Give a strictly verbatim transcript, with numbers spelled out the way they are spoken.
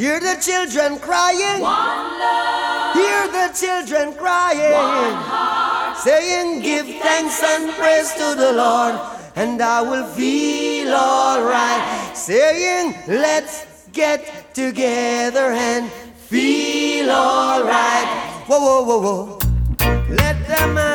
Hear the children crying. One love. Hear the children crying. One heart. Saying, give thanks and praise to the Lord, and I will feel alright. Saying, let's get together and feel alright. Whoa, whoa, whoa, whoa. Let them